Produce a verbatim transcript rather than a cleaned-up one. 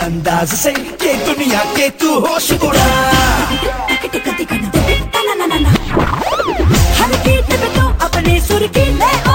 अंदाज से ये दुनिया के तू होश उड़ा। हर बीट पे तो अपने सुर की ले